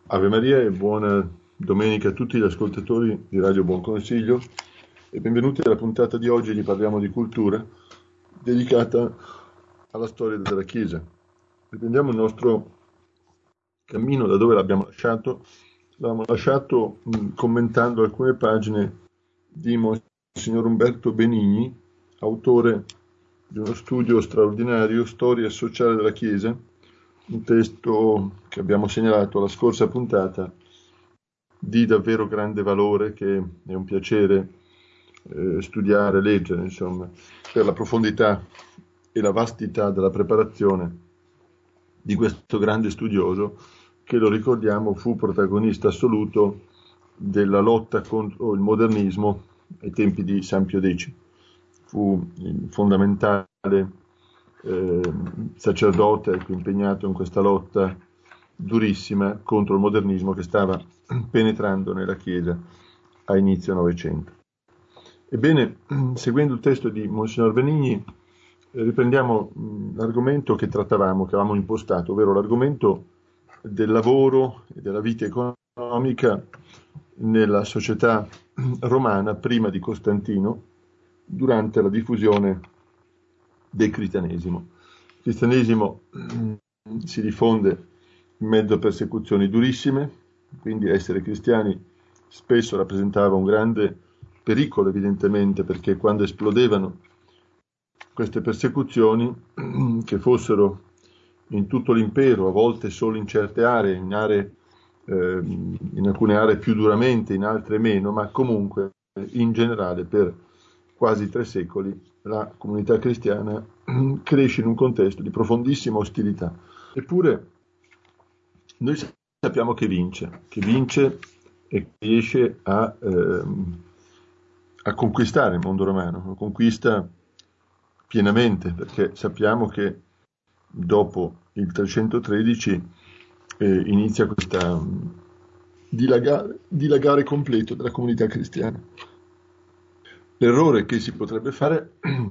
Ave Maria e buona domenica a tutti gli ascoltatori di Radio Buon Consiglio e benvenuti alla puntata di oggi di Parliamo di Cultura, dedicata alla storia della Chiesa. Riprendiamo il nostro cammino da dove l'abbiamo lasciato. L'abbiamo lasciato commentando alcune pagine di Monsignor Umberto Benigni, autore di uno studio straordinario, Storia sociale della Chiesa, un testo che abbiamo segnalato alla scorsa puntata di davvero grande valore, che è un piacere studiare, leggere, insomma, per la profondità e la vastità della preparazione di questo grande studioso che, lo ricordiamo, fu protagonista assoluto della lotta contro il modernismo ai tempi di San Pio X. Fu il fondamentale sacerdote impegnato in questa lotta durissima contro il modernismo che stava penetrando nella Chiesa a inizio Novecento. Ebbene, seguendo il testo di Monsignor Benigni, riprendiamo l'argomento che trattavamo, che avevamo impostato, ovvero l'argomento del lavoro e della vita economica nella società romana prima di Costantino, durante la diffusione del cristianesimo. Il cristianesimo si diffonde in mezzo a persecuzioni durissime, quindi essere cristiani spesso rappresentava un grande pericolo, evidentemente, perché quando esplodevano queste persecuzioni, che fossero in tutto l'impero, a volte solo in certe aree, in alcune aree più duramente, in altre meno, ma comunque in generale per quasi 3 secoli la comunità cristiana cresce in un contesto di profondissima ostilità. Eppure noi sappiamo che vince e riesce a conquistare il mondo romano, lo conquista pienamente, perché sappiamo che dopo il 313 inizia questa dilagare completo della comunità cristiana. L'errore che si potrebbe fare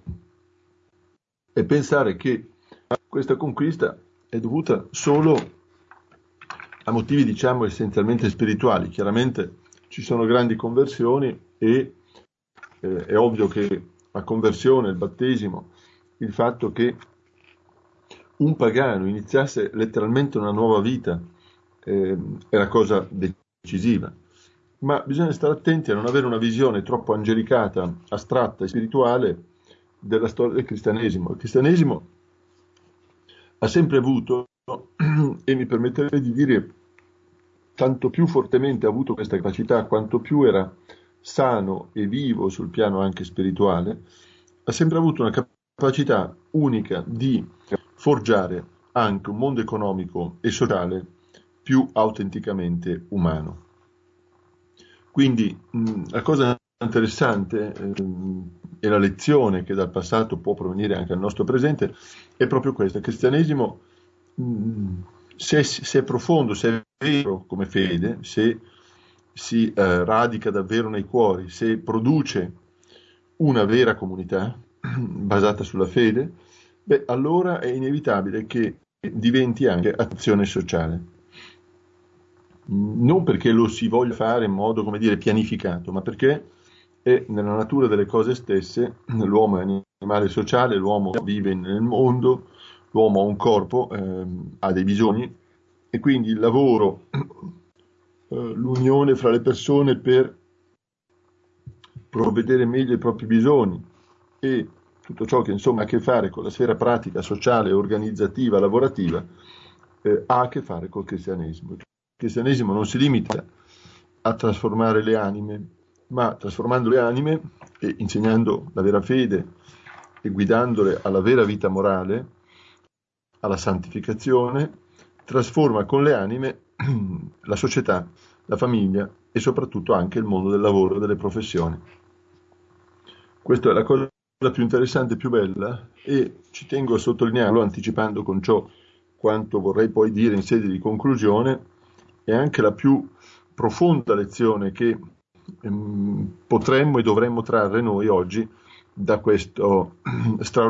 è pensare che questa conquista è dovuta solo a motivi, diciamo, essenzialmente spirituali. Chiaramente ci sono grandi conversioni e è ovvio che la conversione, il battesimo, il fatto che un pagano iniziasse letteralmente una nuova vita è la cosa decisiva. Ma bisogna stare attenti a non avere una visione troppo angelicata, astratta e spirituale della storia del cristianesimo. Il cristianesimo ha sempre avuto, e mi permetterei di dire tanto più fortemente ha avuto questa capacità, quanto più era sano e vivo sul piano anche spirituale, ha sempre avuto una capacità unica di forgiare anche un mondo economico e sociale più autenticamente umano. Quindi la cosa interessante e la lezione che dal passato può provenire anche al nostro presente è proprio questa: il cristianesimo, se è profondo, se è vero come fede, se si radica davvero nei cuori, se produce una vera comunità basata sulla fede, allora è inevitabile che diventi anche azione sociale. Non perché lo si voglia fare in modo, come dire, pianificato, ma perché è nella natura delle cose stesse. L'uomo è un animale sociale, l'uomo vive nel mondo, l'uomo ha un corpo, ha dei bisogni, e quindi il lavoro, l'unione fra le persone per provvedere meglio ai propri bisogni e tutto ciò che insomma ha a che fare con la sfera pratica, sociale, organizzativa, lavorativa, ha a che fare col cristianesimo. Il cristianesimo non si limita a trasformare le anime, ma trasformando le anime e insegnando la vera fede e guidandole alla vera vita morale, alla santificazione, trasforma con le anime la società, la famiglia e soprattutto anche il mondo del lavoro e delle professioni. Questa è la cosa più interessante e più bella, e ci tengo a sottolinearlo, anticipando con ciò quanto vorrei poi dire in sede di conclusione. È anche la più profonda lezione che potremmo e dovremmo trarre noi oggi da questa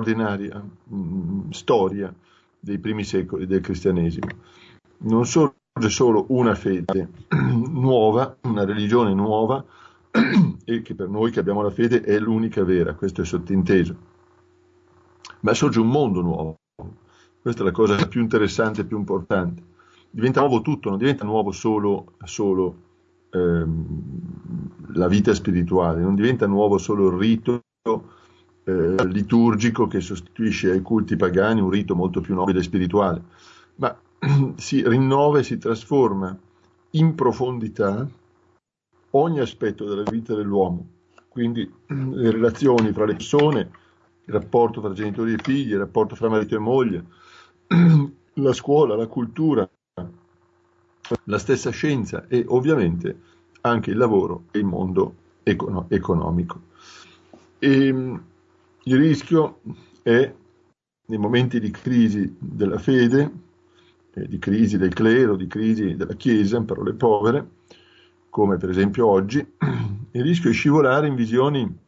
straordinaria storia dei primi secoli del cristianesimo. Non solo solo una fede nuova, una religione nuova, e che per noi che abbiamo la fede è l'unica vera, questo è sottinteso. Ma sorge un mondo nuovo, questa è la cosa più interessante e più importante. Diventa nuovo tutto, non diventa nuovo solo la vita spirituale, non diventa nuovo solo il rito liturgico che sostituisce ai culti pagani un rito molto più nobile e spirituale, ma si rinnova e si trasforma in profondità ogni aspetto della vita dell'uomo, quindi le relazioni fra le persone, il rapporto tra genitori e figli, il rapporto fra marito e moglie, la scuola, la cultura, la stessa scienza e ovviamente anche il lavoro e il mondo economico. E il rischio è, nei momenti di crisi della fede, di crisi del clero, di crisi della Chiesa, in parole povere, come per esempio oggi, il rischio è scivolare in visioni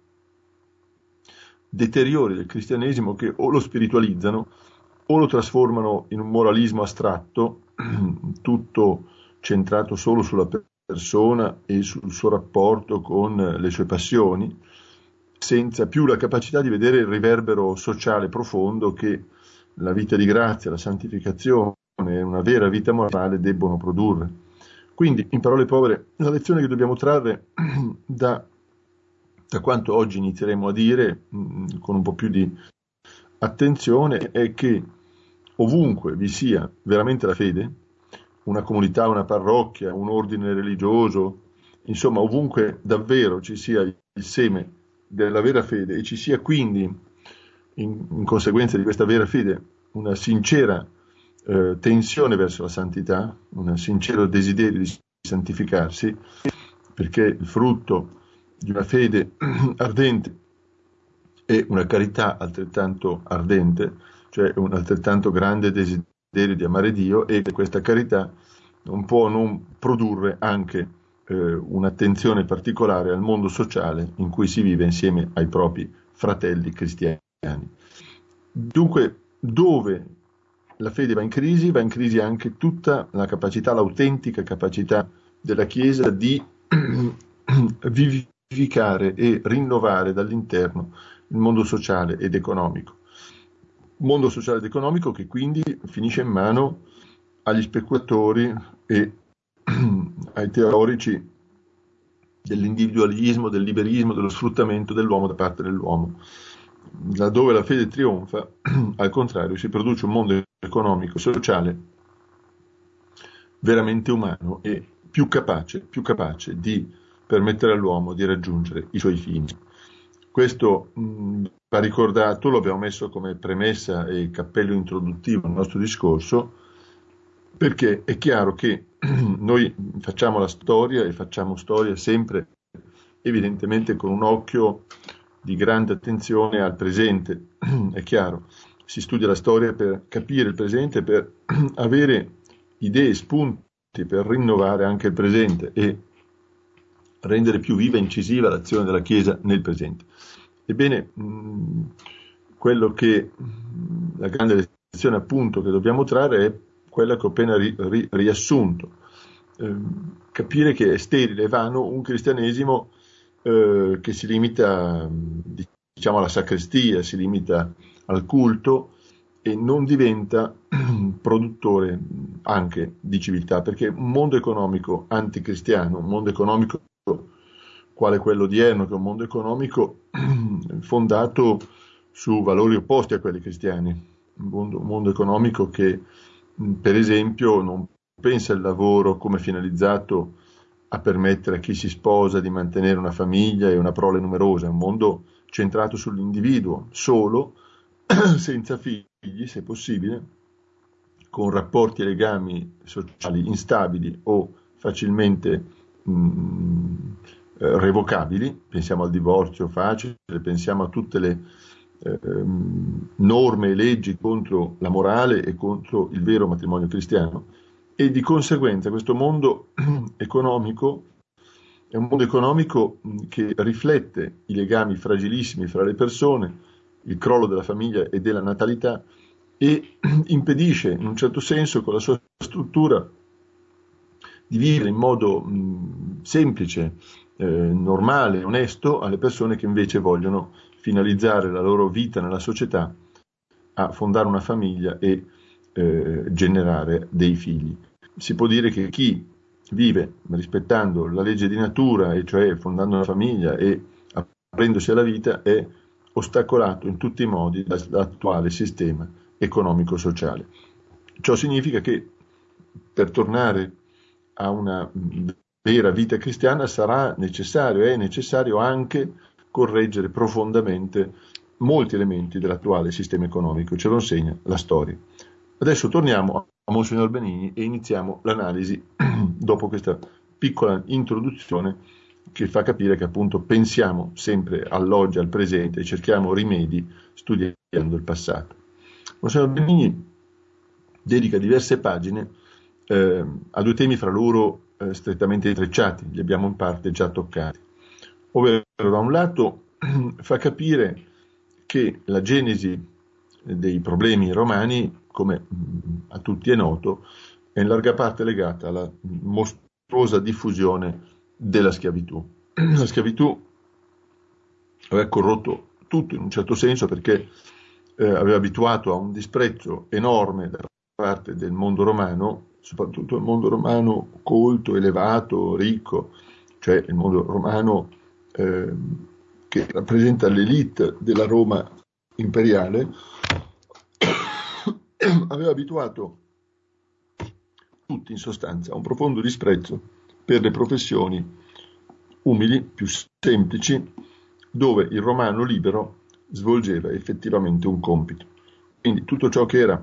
deteriori del cristianesimo che o lo spiritualizzano o lo trasformano in un moralismo astratto, tutto centrato solo sulla persona e sul suo rapporto con le sue passioni, senza più la capacità di vedere il riverbero sociale profondo che la vita di grazia, la santificazione e una vera vita morale debbono produrre. Quindi, in parole povere, la lezione che dobbiamo trarre da quanto oggi inizieremo a dire con un po' più di attenzione è che ovunque vi sia veramente la fede, una comunità, una parrocchia, un ordine religioso, insomma ovunque davvero ci sia il seme della vera fede e ci sia quindi in conseguenza di questa vera fede una sincera tensione verso la santità, un sincero desiderio di santificarsi, perché il frutto di una fede ardente è una carità altrettanto ardente, cioè un altrettanto grande desiderio di amare Dio, e che questa carità non può non produrre anche un'attenzione particolare al mondo sociale in cui si vive insieme ai propri fratelli cristiani. Dunque, dove la fede va in crisi anche tutta la capacità, l'autentica capacità della Chiesa di vivificare e rinnovare dall'interno il mondo sociale ed economico. Mondo sociale ed economico che quindi finisce in mano agli speculatori e ai teorici dell'individualismo, del liberismo, dello sfruttamento dell'uomo da parte dell'uomo. Laddove la fede trionfa, al contrario, si produce un mondo economico, sociale, veramente umano e più capace di permettere all'uomo di raggiungere i suoi fini. Questo va ricordato, lo abbiamo messo come premessa e cappello introduttivo al nostro discorso, perché è chiaro che noi facciamo la storia e facciamo storia sempre evidentemente con un occhio di grande attenzione al presente, è chiaro, si studia la storia per capire il presente, per avere idee, spunti, per rinnovare anche il presente e rendere più viva e incisiva l'azione della Chiesa nel presente. Ebbene, quello che la grande lezione appunto che dobbiamo trarre è quella che ho appena riassunto, capire che è sterile e vano un cristianesimo che si limita, diciamo, alla sacrestia, si limita al culto e non diventa produttore anche di civiltà, perché un mondo economico anticristiano, un mondo economico quale quello odierno, che è un mondo economico fondato su valori opposti a quelli cristiani, un mondo economico che per esempio non pensa il lavoro come finalizzato a permettere a chi si sposa di mantenere una famiglia e una prole numerosa, è un mondo centrato sull'individuo, solo, senza figli se possibile, con rapporti e legami sociali instabili o facilmente revocabili, pensiamo al divorzio facile, pensiamo a tutte le norme e leggi contro la morale e contro il vero matrimonio cristiano, e di conseguenza questo mondo economico è un mondo economico che riflette i legami fragilissimi fra le persone, il crollo della famiglia e della natalità, e impedisce in un certo senso con la sua struttura di vivere in modo semplice, normale, onesto, alle persone che invece vogliono finalizzare la loro vita nella società a fondare una famiglia e generare dei figli. Si può dire che chi vive rispettando la legge di natura, e cioè fondando una famiglia e aprendosi alla vita, è ostacolato in tutti i modi dall'attuale sistema economico-sociale. Ciò significa che per tornare a una vera vita cristiana è necessario anche correggere profondamente molti elementi dell'attuale sistema economico, ce lo insegna la storia. Adesso torniamo a Monsignor Benigni e iniziamo l'analisi dopo questa piccola introduzione che fa capire che appunto pensiamo sempre all'oggi, al presente e cerchiamo rimedi studiando il passato. Monsignor Benigni dedica diverse pagine a due temi fra loro strettamente intrecciati, li abbiamo in parte già toccati, ovvero da un lato fa capire che la genesi dei problemi romani, come a tutti è noto, è in larga parte legata alla mostruosa diffusione della schiavitù. La schiavitù aveva corrotto tutto in un certo senso, perché aveva abituato a un disprezzo enorme da parte del mondo romano, soprattutto il mondo romano colto, elevato, ricco, cioè il mondo romano che rappresenta l'elite della Roma imperiale, aveva abituato tutti in sostanza a un profondo disprezzo per le professioni umili, più semplici, dove il romano libero svolgeva effettivamente un compito. Quindi tutto ciò che era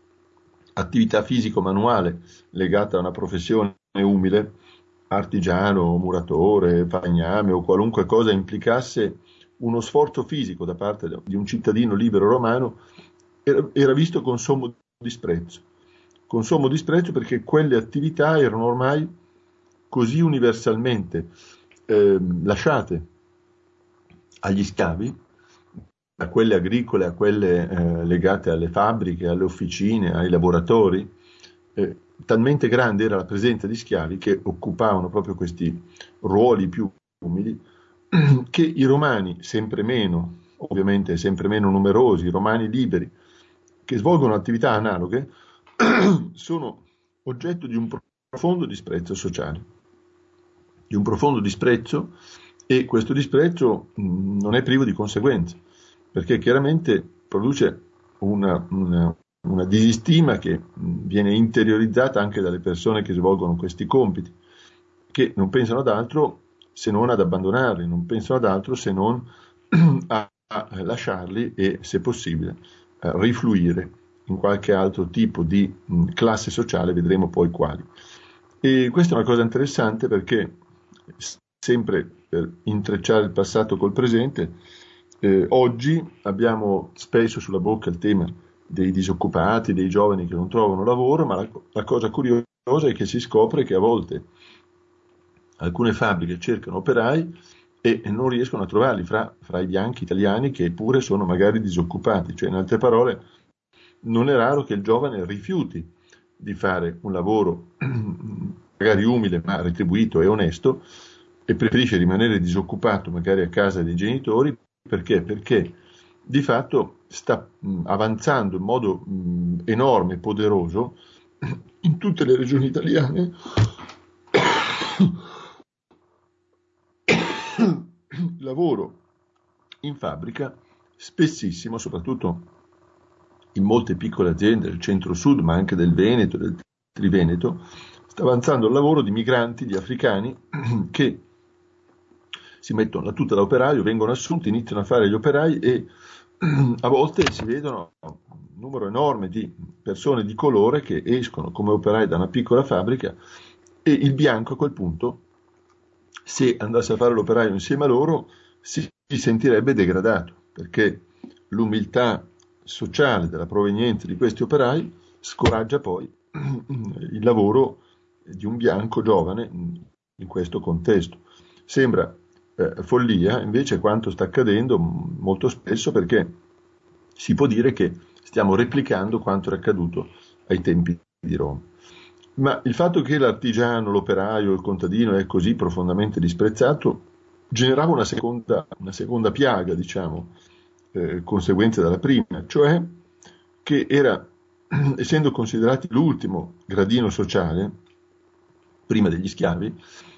attività fisico-manuale legata a una professione umile, artigiano, muratore, falegname o qualunque cosa implicasse uno sforzo fisico da parte di un cittadino libero romano, era visto con sommo disprezzo. Con sommo disprezzo perché quelle attività erano ormai così universalmente lasciate agli schiavi, da quelle agricole a quelle legate alle fabbriche, alle officine, ai laboratori, talmente grande era la presenza di schiavi che occupavano proprio questi ruoli più umili, che i romani, sempre meno, ovviamente sempre meno numerosi, i romani liberi, che svolgono attività analoghe, sono oggetto di un profondo disprezzo sociale, di un profondo disprezzo, e questo disprezzo non è privo di conseguenze, perché chiaramente produce una disistima che viene interiorizzata anche dalle persone che svolgono questi compiti, che non pensano ad altro se non ad abbandonarli, non pensano ad altro se non a lasciarli e, se possibile, rifluire in qualche altro tipo di classe sociale, vedremo poi quali. E questa è una cosa interessante, perché sempre per intrecciare il passato col presente, oggi abbiamo spesso sulla bocca il tema dei disoccupati, dei giovani che non trovano lavoro, ma la cosa curiosa è che si scopre che a volte alcune fabbriche cercano operai e non riescono a trovarli fra i bianchi italiani, che pure sono magari disoccupati. Cioè, in altre parole, non è raro che il giovane rifiuti di fare un lavoro magari umile ma retribuito e onesto, e preferisce rimanere disoccupato magari a casa dei genitori. Perché? Perché di fatto sta avanzando in modo enorme e poderoso in tutte le regioni italiane il lavoro in fabbrica, spessissimo, soprattutto in molte piccole aziende del centro-sud, ma anche del Veneto, del Triveneto, sta avanzando il lavoro di migranti, di africani, che si mettono la tuta da operaio, vengono assunti, iniziano a fare gli operai, e a volte si vedono un numero enorme di persone di colore che escono come operai da una piccola fabbrica, e il bianco a quel punto, se andasse a fare l'operaio insieme a loro, si sentirebbe degradato, perché l'umiltà sociale della provenienza di questi operai scoraggia poi il lavoro di un bianco giovane in questo contesto. Sembra follia, invece, quanto sta accadendo molto spesso, perché si può dire che stiamo replicando quanto era accaduto ai tempi di Roma. Ma il fatto che l'artigiano, l'operaio, il contadino è così profondamente disprezzato generava una seconda piaga, diciamo, conseguenza dalla prima, cioè che era, essendo considerati l'ultimo gradino sociale, prima degli schiavi,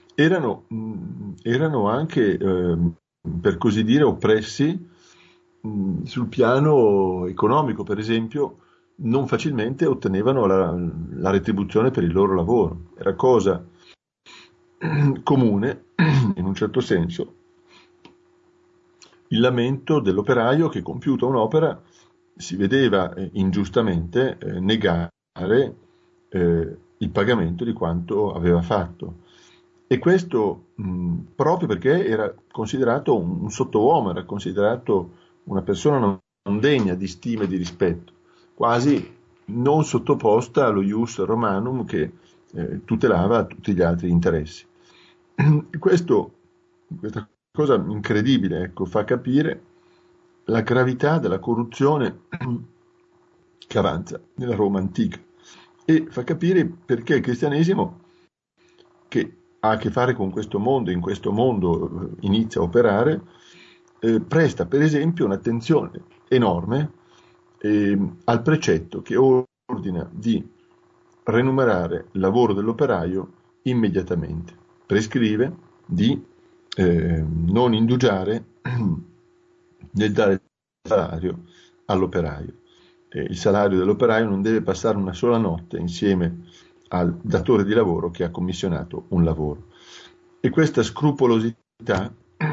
erano anche, per così dire, oppressi sul piano economico, per esempio, non facilmente ottenevano la retribuzione per il loro lavoro. Era cosa comune, in un certo senso, il lamento dell'operaio che, compiuta un'opera, si vedeva ingiustamente negare il pagamento di quanto aveva fatto. E questo proprio perché era considerato un sottouomo, era considerato una persona non degna di stima e di rispetto, quasi non sottoposta allo ius romanum che tutelava tutti gli altri interessi. Questa cosa incredibile, ecco, fa capire la gravità della corruzione che avanza nella Roma antica e fa capire perché il cristianesimo, che ha a che fare con questo mondo, in questo mondo inizia a operare, presta per esempio un'attenzione enorme al precetto che ordina di remunerare il lavoro dell'operaio immediatamente. Prescrive di non indugiare nel dare salario all'operaio. Il salario dell'operaio non deve passare una sola notte insieme al datore di lavoro che ha commissionato un lavoro. E questa scrupolosità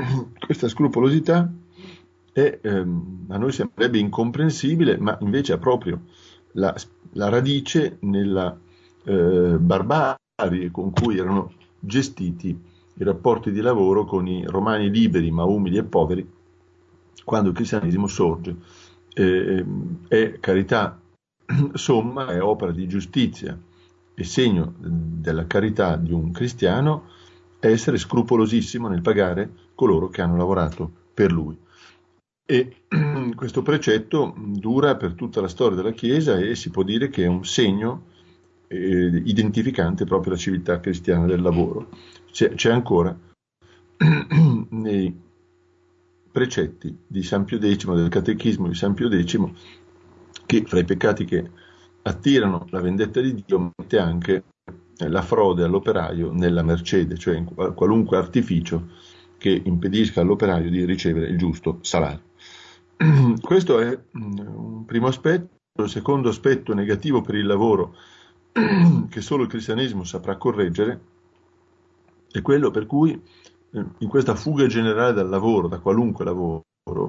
è, a noi sembrerebbe incomprensibile, ma invece ha proprio la radice nella barbarie con cui erano gestiti i rapporti di lavoro con i romani liberi ma umili e poveri quando il cristianesimo sorge. È carità somma, è opera di giustizia e segno della carità di un cristiano essere scrupolosissimo nel pagare coloro che hanno lavorato per lui. E questo precetto dura per tutta la storia della Chiesa e si può dire che è un segno identificante proprio la civiltà cristiana del lavoro. C'è ancora nei precetti di San Pio X, del Catechismo di San Pio X, che fra i peccati che attirano la vendetta di Dio mette anche la frode all'operaio nella mercede, cioè in qualunque artificio che impedisca all'operaio di ricevere il giusto salario. Questo è un primo aspetto. Il secondo aspetto negativo per il lavoro che solo il cristianesimo saprà correggere è quello per cui in questa fuga generale dal lavoro, da qualunque lavoro,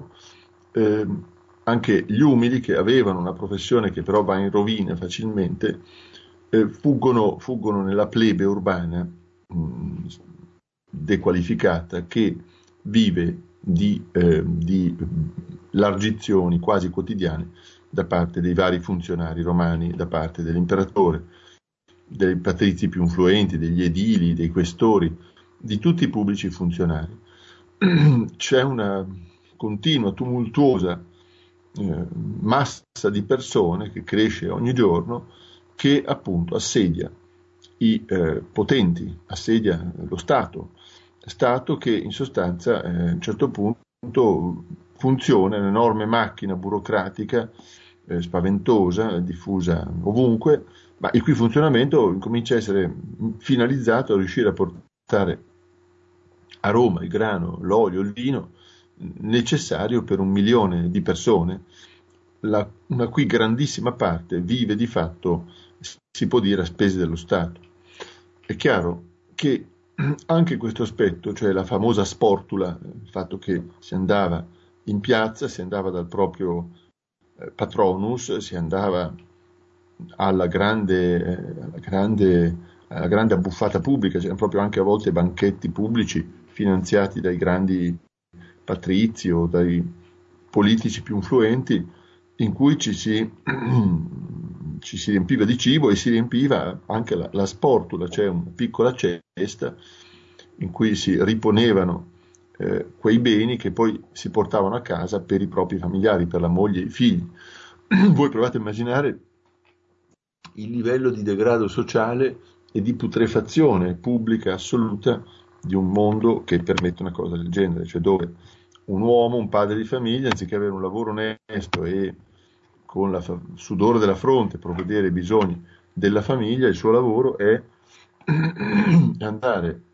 anche gli umili che avevano una professione che però va in rovina facilmente, fuggono nella plebe urbana dequalificata che vive di largizioni quasi quotidiane da parte dei vari funzionari romani, da parte dell'imperatore, dei patrizi più influenti, degli edili, dei questori, di tutti i pubblici funzionari. C'è una continua, tumultuosa massa di persone che cresce ogni giorno, che appunto assedia i potenti, assedia lo Stato che in sostanza a un certo punto funziona, un'enorme macchina burocratica spaventosa, diffusa ovunque, ma il cui funzionamento comincia a essere finalizzato a riuscire a portare a Roma il grano, l'olio, il vino necessario per 1 milione di persone, una cui grandissima parte vive di fatto, si può dire, a spese dello Stato. È chiaro che anche questo aspetto, cioè la famosa sportula, il fatto che si andava in piazza, si andava dal proprio patronus, si andava alla grande abbuffata pubblica, c'erano proprio anche a volte banchetti pubblici finanziati dai grandi patrizi o dai politici più influenti, in cui ci si riempiva di cibo e si riempiva anche la sportula, cioè una piccola cesta in cui si riponevano quei beni che poi si portavano a casa per i propri familiari, per la moglie e i figli. Voi provate a immaginare il livello di degrado sociale e di putrefazione pubblica assoluta di un mondo che permette una cosa del genere, cioè dove un uomo, un padre di famiglia, anziché avere un lavoro onesto e con il sudore della fronte provvedere ai bisogni della famiglia, il suo lavoro è andare,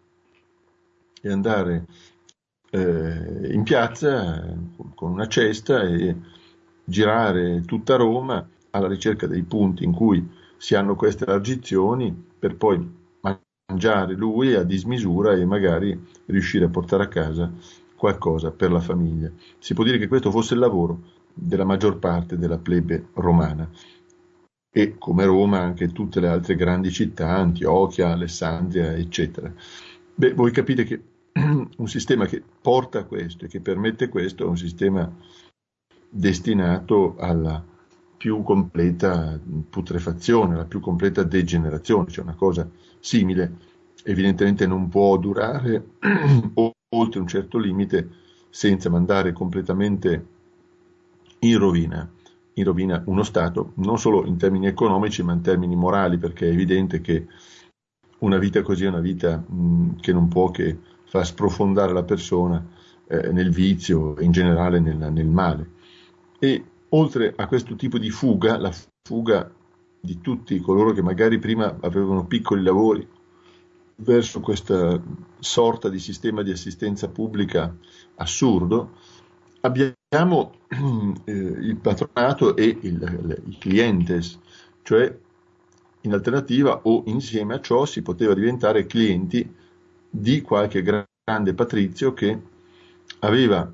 in piazza con una cesta e girare tutta Roma alla ricerca dei punti in cui si hanno queste elargizioni per poi mangiare lui a dismisura e magari riuscire a portare a casa qualcosa per la famiglia. Si può dire che questo fosse il lavoro della maggior parte della plebe romana e come Roma anche tutte le altre grandi città, Antiochia, Alessandria, eccetera. Beh, voi capite che un sistema che porta a questo e che permette questo è un sistema destinato alla più completa putrefazione, alla più completa degenerazione, cioè una cosa simile evidentemente non può durare oltre un certo limite senza mandare completamente in rovina uno Stato, non solo in termini economici ma in termini morali, perché è evidente che una vita così è una vita che non può che far sprofondare la persona nel vizio e in generale nel male. E oltre a questo tipo di fuga, la fuga di tutti coloro che magari prima avevano piccoli lavori verso questa sorta di sistema di assistenza pubblica assurdo, abbiamo il patronato e i clientes, cioè in alternativa o insieme a ciò si poteva diventare clienti di qualche grande patrizio che aveva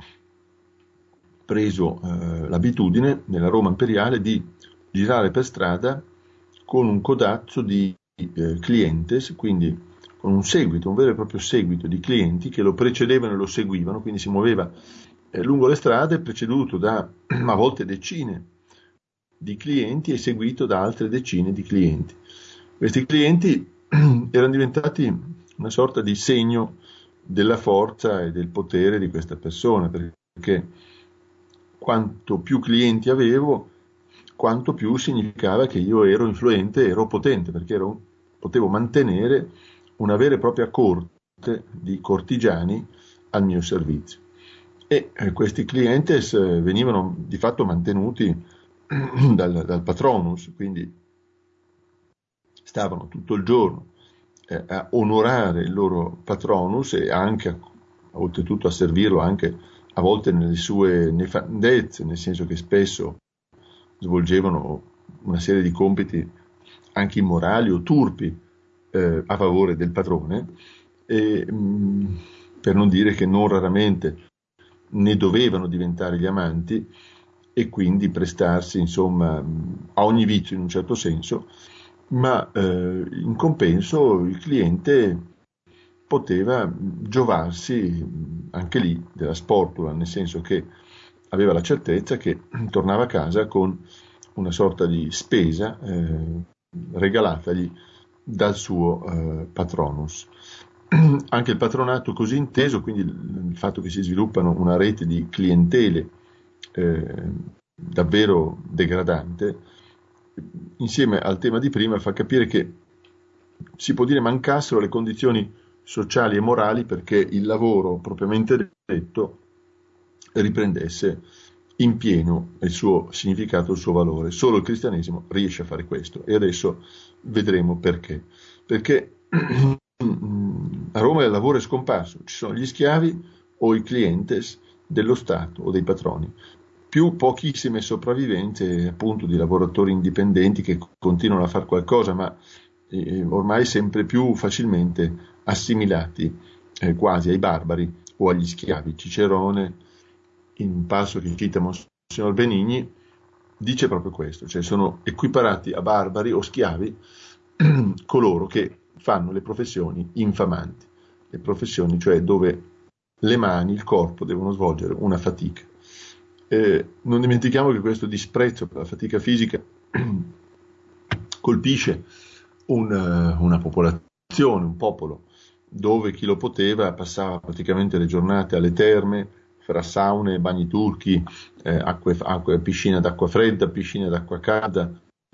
preso l'abitudine nella Roma imperiale di girare per strada con un codazzo di clientes, quindi con un seguito, un vero e proprio seguito di clienti che lo precedevano e lo seguivano, quindi si muoveva lungo le strade preceduto da a volte decine di clienti e seguito da altre decine di clienti. Questi clienti erano diventati una sorta di segno della forza e del potere di questa persona, perché quanto più clienti avevo, quanto più significava che io ero influente, ero potente, perché potevo mantenere una vera e propria corte di cortigiani al mio servizio. E questi clientes venivano di fatto mantenuti dal patronus, quindi stavano tutto il giorno a onorare il loro patronus e anche, oltretutto, a servirlo anche a volte nelle sue nefandezze, nel senso che spesso svolgevano una serie di compiti anche immorali o turpi a favore del padrone, e, per non dire che non raramente ne dovevano diventare gli amanti e quindi prestarsi insomma a ogni vizio in un certo senso, ma in compenso il cliente poteva giovarsi anche lì della sportula, nel senso che aveva la certezza che tornava a casa con una sorta di spesa regalatagli dal suo patronus. Anche il patronato così inteso, quindi il fatto che si sviluppano una rete di clientele davvero degradante, insieme al tema di prima, fa capire che si può dire mancassero le condizioni sociali e morali perché il lavoro propriamente detto riprendesse in pieno il suo significato, il suo valore. Solo il cristianesimo riesce a fare questo e adesso vedremo perché. Perché a Roma il lavoro è scomparso, ci sono gli schiavi o i clientes dello Stato o dei patroni, più pochissime sopravvivenze appunto di lavoratori indipendenti che continuano a fare qualcosa, ma ormai sempre più facilmente assimilati quasi ai barbari o agli schiavi. Cicerone, in un passo che cita Monsignor Benigni, dice proprio questo, cioè sono equiparati a barbari o schiavi coloro che fanno le professioni infamanti, le professioni cioè dove le mani, il corpo devono svolgere una fatica. Non dimentichiamo che questo disprezzo per la fatica fisica colpisce una popolazione, un popolo, dove chi lo poteva passava praticamente le giornate alle terme, fra saune, bagni turchi, piscine d'acqua fredda, piscine d'acqua calda,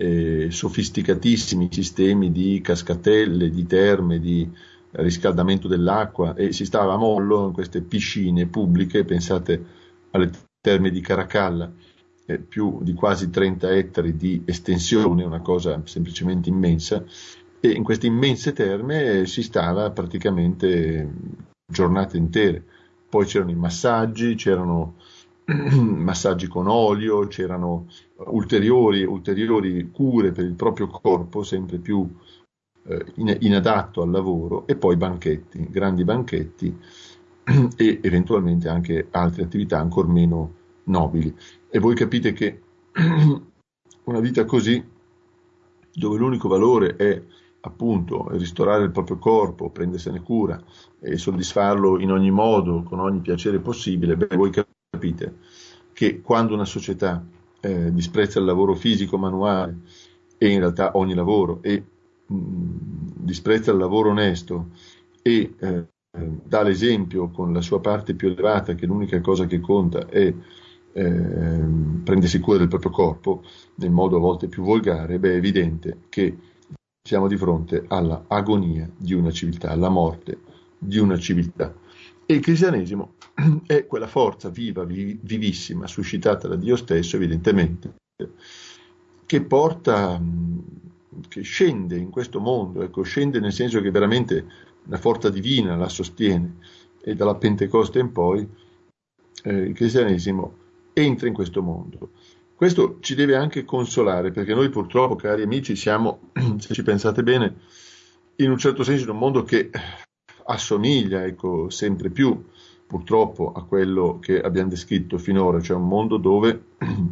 sofisticatissimi sistemi di cascatelle, di terme, di riscaldamento dell'acqua, e si stava a mollo in queste piscine pubbliche. Pensate alle terme di Caracalla, più di quasi 30 ettari di estensione, una cosa semplicemente immensa, e in queste immense terme si stava praticamente giornate intere. Poi c'erano i massaggi, c'erano massaggi con olio, c'erano ulteriori cure per il proprio corpo, sempre più inadatto al lavoro, e poi banchetti, grandi banchetti e eventualmente anche altre attività ancor meno nobili. E voi capite che una vita così, dove l'unico valore è appunto ristorare il proprio corpo, prendersene cura e soddisfarlo in ogni modo, con ogni piacere possibile, voi capite che quando una società disprezza il lavoro fisico manuale, e in realtà ogni lavoro, e disprezza il lavoro onesto, e dà l'esempio con la sua parte più elevata che l'unica cosa che conta è prendersi cura del proprio corpo nel modo a volte più volgare, è evidente che siamo di fronte alla agonia di una civiltà, alla morte di una civiltà. E il cristianesimo è quella forza viva, vivissima, suscitata da Dio stesso, evidentemente, che porta, che scende in questo mondo, ecco, scende nel senso che veramente una forza divina la sostiene, e dalla Pentecoste in poi il cristianesimo entra in questo mondo. Questo ci deve anche consolare, perché noi purtroppo, cari amici, siamo, se ci pensate bene, in un certo senso in un mondo che assomiglia, ecco, sempre più purtroppo a quello che abbiamo descritto finora, cioè un mondo dove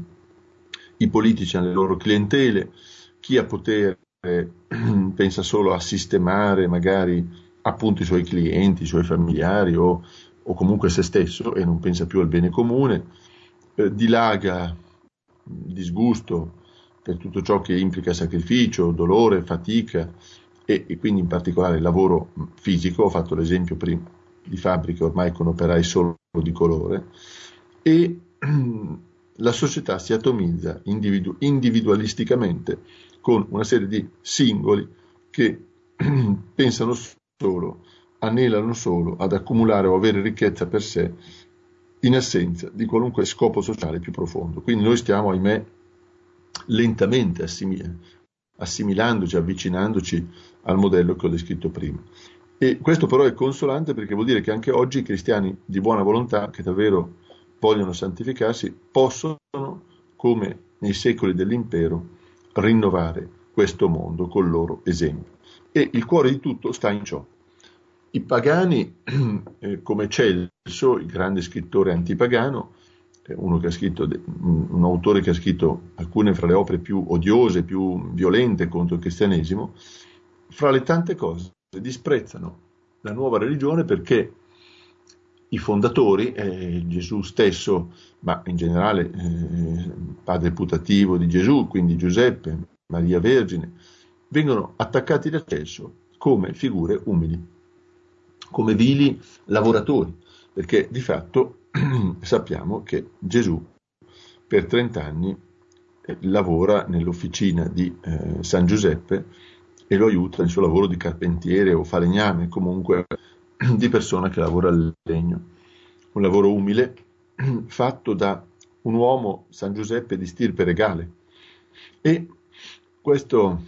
i politici hanno le loro clientele, chi ha potere pensa solo a sistemare magari appunto i suoi clienti, i suoi familiari o comunque se stesso, e non pensa più al bene comune, dilaga disgusto per tutto ciò che implica sacrificio, dolore, fatica e quindi in particolare il lavoro fisico. Ho fatto l'esempio prima di fabbriche ormai con operai solo di colore, e la società si atomizza individualisticamente con una serie di singoli che pensano solo, anelano solo ad accumulare o avere ricchezza per sé, in assenza di qualunque scopo sociale più profondo. Quindi noi stiamo, ahimè, lentamente assimilandoci, avvicinandoci al modello che ho descritto prima. E questo però è consolante, perché vuol dire che anche oggi i cristiani di buona volontà, che davvero vogliono santificarsi, possono, come nei secoli dell'impero, rinnovare questo mondo col loro esempio. E il cuore di tutto sta in ciò. I pagani, come Celso, il grande scrittore antipagano, un autore che ha scritto alcune fra le opere più odiose, più violente contro il cristianesimo, fra le tante cose disprezzano la nuova religione perché i fondatori, Gesù stesso, ma in generale padre putativo di Gesù, quindi Giuseppe, Maria Vergine, vengono attaccati da Celso come figure umili, come vili lavoratori, perché di fatto sappiamo che Gesù per 30 anni lavora nell'officina di San Giuseppe e lo aiuta nel suo lavoro di carpentiere o falegname, comunque di persona che lavora al legno. Un lavoro umile fatto da un uomo, San Giuseppe, di stirpe regale. E questo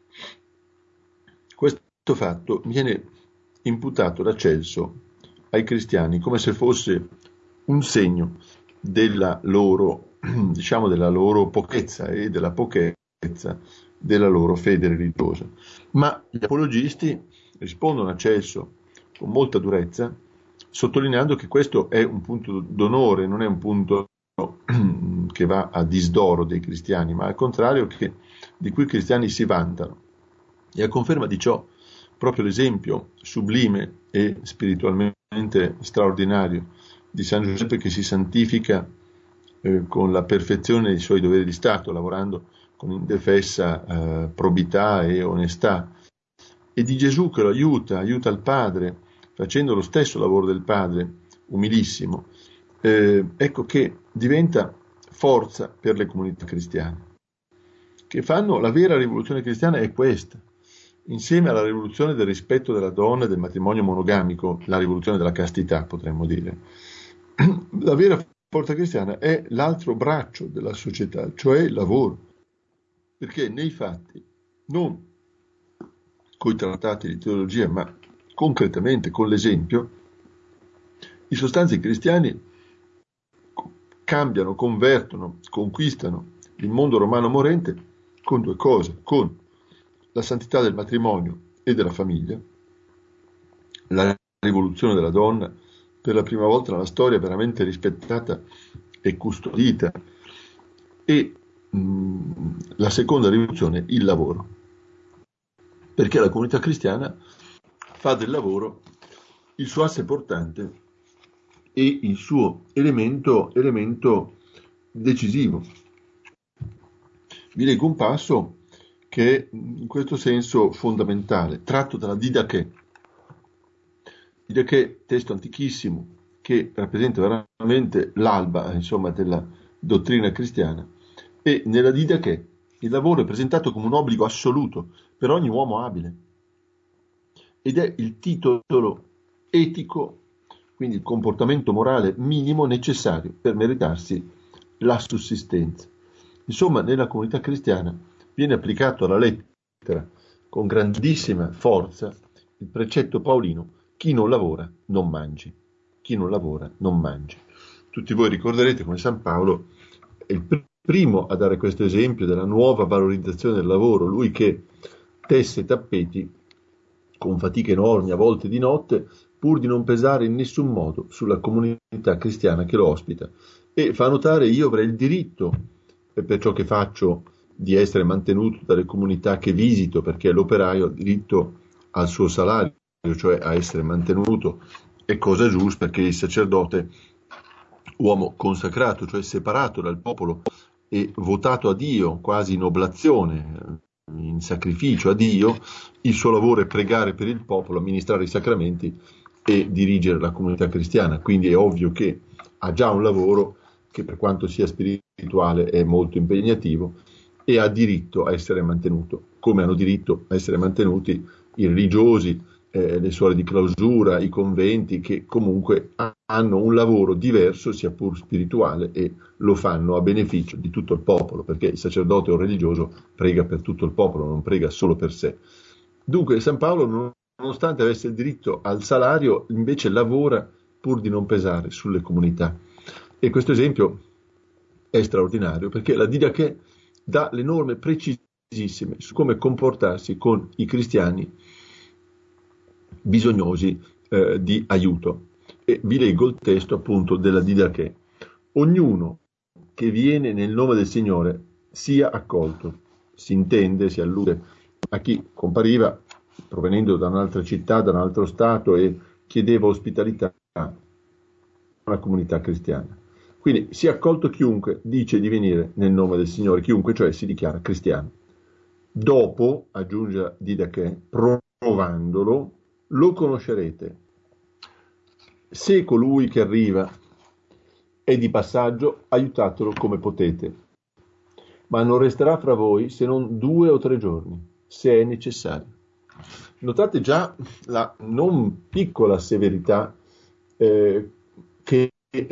fatto viene imputato da Celso ai cristiani come se fosse un segno della loro, della loro pochezza e della pochezza della loro fede religiosa. Ma gli apologisti rispondono a Celso con molta durezza, sottolineando che questo è un punto d'onore, non è un punto che va a disdoro dei cristiani, ma al contrario di cui i cristiani si vantano. E a conferma di ciò, proprio l'esempio sublime e spiritualmente straordinario di San Giuseppe, che si santifica con la perfezione dei suoi doveri di Stato, lavorando con indefessa probità e onestà, e di Gesù che lo aiuta il Padre, facendo lo stesso lavoro del Padre, umilissimo, ecco che diventa forza per le comunità cristiane. che fanno la vera rivoluzione cristiana è questa. Insieme alla rivoluzione del rispetto della donna e del matrimonio monogamico, la rivoluzione della castità, potremmo dire, la vera forza cristiana è l'altro braccio della società, cioè il lavoro. Perché nei fatti, non coi trattati di teologia, ma concretamente con l'esempio, i sostanzi cristiani cambiano, convertono, conquistano il mondo romano morente con due cose, con la santità del matrimonio e della famiglia, la rivoluzione della donna, per la prima volta nella storia veramente rispettata e custodita, e la seconda rivoluzione, il lavoro, perché la comunità cristiana fa del lavoro il suo asse portante e il suo elemento decisivo. Vi leggo un passo che è in questo senso fondamentale, tratto dalla Didache. Didache, testo antichissimo, che rappresenta veramente l'alba, insomma, della dottrina cristiana. E nella Didache il lavoro è presentato come un obbligo assoluto per ogni uomo abile. Ed è il titolo etico, quindi il comportamento morale minimo necessario per meritarsi la sussistenza. Insomma, nella comunità cristiana viene applicato alla lettera con grandissima forza il precetto paolino: chi non lavora non mangi. Chi non lavora non mangi. Tutti voi ricorderete come San Paolo è il primo a dare questo esempio della nuova valorizzazione del lavoro, lui che tesse tappeti con fatiche enormi, a volte di notte, pur di non pesare in nessun modo sulla comunità cristiana che lo ospita, e fa notare: io avrei il diritto, per ciò che faccio, di essere mantenuto dalle comunità che visito, perché l'operaio ha diritto al suo salario, cioè a essere mantenuto, è cosa giusta, perché il sacerdote, uomo consacrato, cioè separato dal popolo e votato a Dio, quasi in oblazione, in sacrificio a Dio, il suo lavoro è pregare per il popolo, amministrare i sacramenti e dirigere la comunità cristiana. Quindi è ovvio che ha già un lavoro che, per quanto sia spirituale, è molto impegnativo e ha diritto a essere mantenuto, come hanno diritto a essere mantenuti i religiosi, le suore di clausura, i conventi, che comunque hanno un lavoro diverso, sia pur spirituale, e lo fanno a beneficio di tutto il popolo, perché il sacerdote o il religioso prega per tutto il popolo, non prega solo per sé. Dunque San Paolo, nonostante avesse il diritto al salario, invece lavora pur di non pesare sulle comunità. E questo esempio è straordinario, perché la Didache dà le norme precisissime su come comportarsi con i cristiani bisognosi di aiuto. E vi leggo il testo appunto della Didache. Ognuno che viene nel nome del Signore sia accolto. Si intende, si allude a chi compariva provenendo da un'altra città, da un altro stato, e chiedeva ospitalità a una comunità cristiana. Quindi si è accolto chiunque dice di venire nel nome del Signore, chiunque cioè si dichiara cristiano. Dopo, aggiunge Didache, provandolo, lo conoscerete. Se colui che arriva è di passaggio, aiutatelo come potete, ma non resterà fra voi se non 2 o 3 giorni, se è necessario. Notate già la non piccola severità che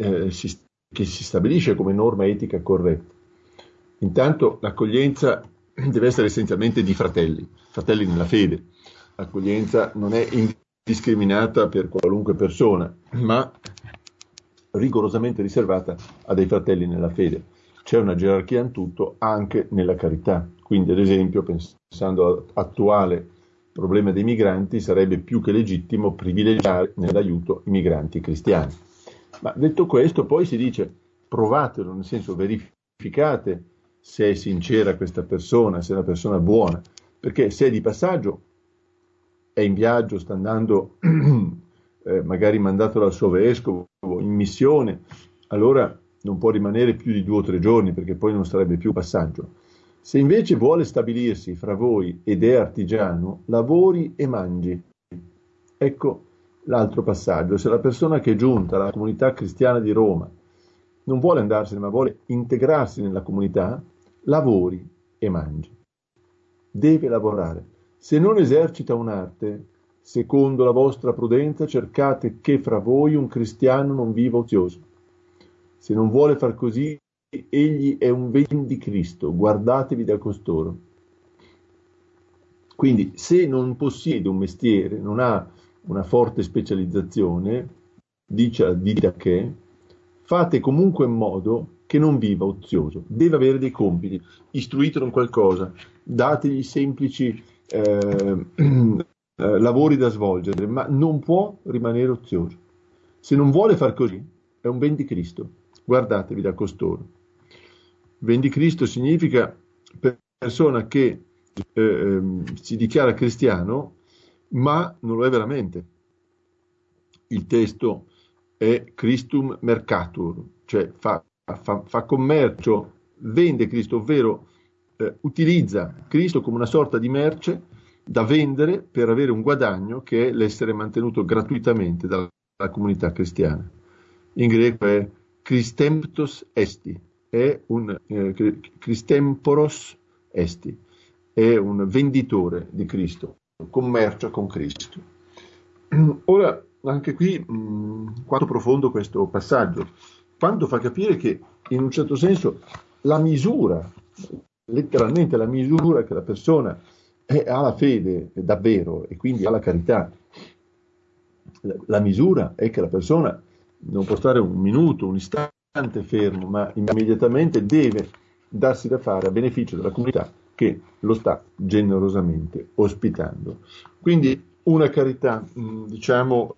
si stabilisce come norma etica corretta. Intanto l'accoglienza deve essere essenzialmente di fratelli nella fede. L'accoglienza non è indiscriminata per qualunque persona, ma rigorosamente riservata a dei fratelli nella fede. C'è una gerarchia in tutto, anche nella carità. Quindi, ad esempio, pensando all'attuale problema dei migranti, sarebbe più che legittimo privilegiare nell'aiuto i migranti cristiani. Ma detto questo, poi si dice: provatelo, nel senso verificate se è sincera questa persona, se è una persona buona, perché se è di passaggio, è in viaggio, sta andando magari mandato dal suo vescovo in missione, allora non può rimanere più di 2 o 3 giorni, perché poi non sarebbe più passaggio. Se invece vuole stabilirsi fra voi ed è artigiano, lavori e mangi. Ecco l'altro passaggio: se la persona che è giunta alla comunità cristiana di Roma non vuole andarsene, ma vuole integrarsi nella comunità, lavori e mangi. Deve lavorare. Se non esercita un'arte, secondo la vostra prudenza, cercate che fra voi un cristiano non viva ozioso. Se non vuole far così, egli è un vendicristo, guardatevi da costoro. Quindi, se non possiede un mestiere, non ha una forte specializzazione, dite che, fate comunque in modo che non viva ozioso. Deve avere dei compiti, istruitelo in qualcosa, dategli semplici lavori da svolgere, ma non può rimanere ozioso. Se non vuole far così, è un vendicristo, guardatevi da costoro. Vendicristo significa persona che si dichiara cristiano, ma non lo è veramente. Il testo è Christum mercatur, cioè fa commercio, vende Cristo, ovvero utilizza Cristo come una sorta di merce da vendere per avere un guadagno che è l'essere mantenuto gratuitamente dalla comunità cristiana. In greco è Christemptos esti, è un Christemporos esti, è un venditore di Cristo, commercia con Cristo. Ora, anche qui, quanto profondo questo passaggio, quanto fa capire che, in un certo senso, la misura, letteralmente la misura che la persona ha la fede davvero e quindi ha la carità, la misura è che la persona non può stare un minuto, un istante fermo, ma immediatamente deve darsi da fare a beneficio della comunità che lo sta generosamente ospitando. Quindi una carità, diciamo,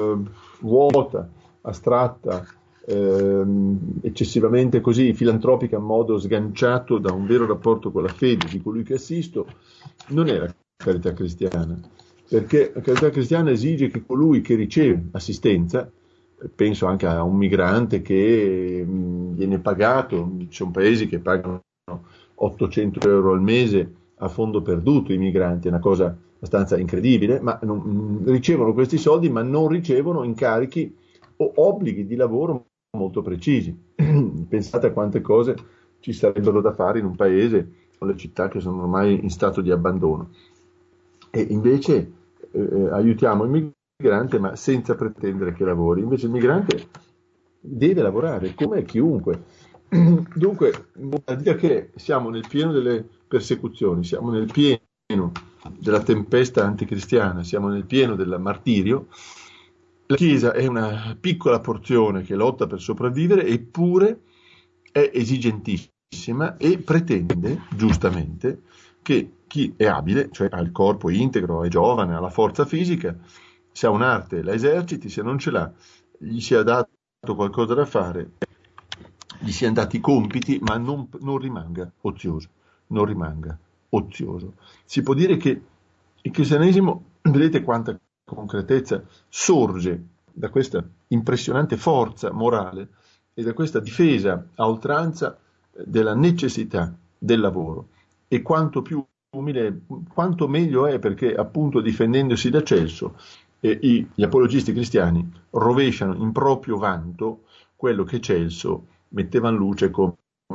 vuota, astratta, eccessivamente così filantropica in modo sganciato da un vero rapporto con la fede di colui che assisto, non è la carità cristiana, perché la carità cristiana esige che colui che riceve assistenza, penso anche a un migrante che viene pagato, ci sono paesi che pagano 800 euro al mese a fondo perduto i migranti, è una cosa abbastanza incredibile, ma ricevono questi soldi ma non ricevono incarichi o obblighi di lavoro molto precisi. Pensate a quante cose ci sarebbero da fare in un paese o le città che sono ormai in stato di abbandono. E invece aiutiamo il migrante ma senza pretendere che lavori. Invece il migrante deve lavorare come chiunque. Dunque, a dire che siamo nel pieno delle persecuzioni, siamo nel pieno della tempesta anticristiana, siamo nel pieno del martirio, la Chiesa è una piccola porzione che lotta per sopravvivere, eppure è esigentissima e pretende, giustamente, che chi è abile, cioè ha il corpo integro, è giovane, ha la forza fisica, se ha un'arte la eserciti, se non ce l'ha, gli sia dato qualcosa da fare, gli siano dati compiti, ma non rimanga ozioso, non rimanga ozioso. Si può dire che il cristianesimo, vedete quanta concretezza, sorge da questa impressionante forza morale e da questa difesa a oltranza della necessità del lavoro. E quanto più umile, quanto meglio è, perché appunto difendendosi da Celso, gli apologisti cristiani rovesciano in proprio vanto quello che Celso metteva in luce come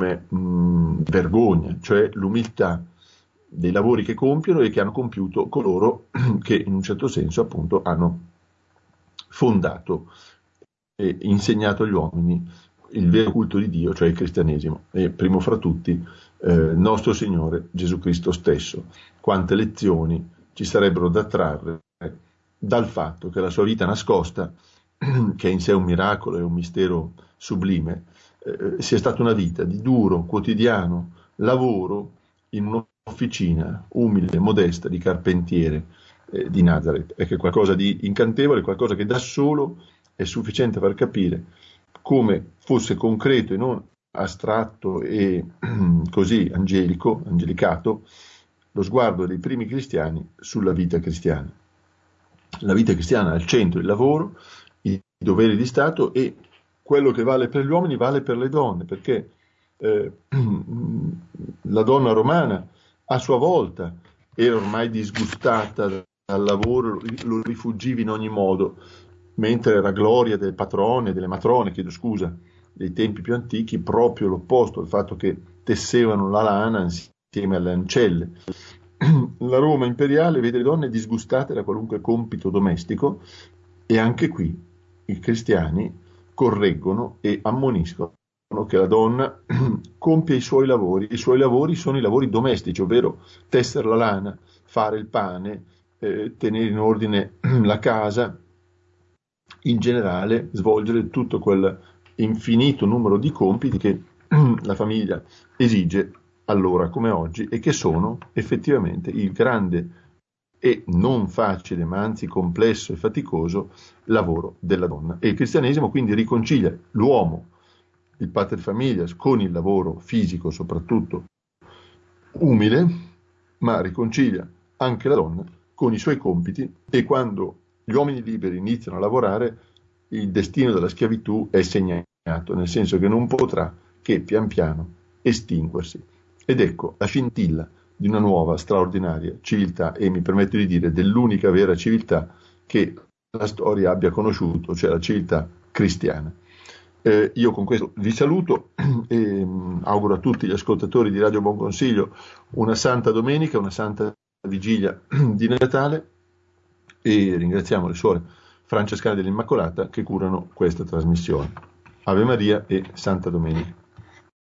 vergogna, cioè l'umiltà dei lavori che compiono e che hanno compiuto coloro che in un certo senso appunto hanno fondato e insegnato agli uomini il vero culto di Dio, cioè il cristianesimo, e primo fra tutti nostro Signore Gesù Cristo stesso. Quante lezioni ci sarebbero da trarre dal fatto che la sua vita nascosta, che è in sé un miracolo e un mistero sublime, sia stata una vita di duro, quotidiano lavoro in un'officina umile, modesta, di carpentiere di Nazareth. È che qualcosa di incantevole, qualcosa che da solo è sufficiente per capire come fosse concreto e non astratto e così angelicato lo sguardo dei primi cristiani sulla vita cristiana. La vita cristiana al centro, il lavoro, i doveri di Stato, e quello che vale per gli uomini vale per le donne, perché la donna romana a sua volta era ormai disgustata dal lavoro, lo rifuggiva in ogni modo, mentre la gloria delle patrone, delle matrone, dei tempi più antichi, proprio l'opposto, il fatto che tessevano la lana insieme alle ancelle. La Roma imperiale vede le donne disgustate da qualunque compito domestico e anche qui i cristiani correggono e ammoniscono che la donna compie i suoi lavori. I suoi lavori sono i lavori domestici, ovvero tessere la lana, fare il pane, tenere in ordine la casa, in generale svolgere tutto quel infinito numero di compiti che la famiglia esige allora come oggi e che sono effettivamente il grande e non facile, ma anzi complesso e faticoso lavoro della donna. E il cristianesimo quindi riconcilia l'uomo, il pater familias, con il lavoro fisico soprattutto umile, ma riconcilia anche la donna con i suoi compiti, e quando gli uomini liberi iniziano a lavorare il destino della schiavitù è segnato, nel senso che non potrà che pian piano estinguersi. Ed ecco la scintilla di una nuova straordinaria civiltà, e mi permetto di dire dell'unica vera civiltà che la storia abbia conosciuto, cioè la civiltà cristiana. Io con questo vi saluto e auguro a tutti gli ascoltatori di Radio Buon Consiglio una santa domenica, una santa vigilia di Natale, e ringraziamo le suore francescane dell'Immacolata che curano questa trasmissione. Ave Maria e Santa Domenica.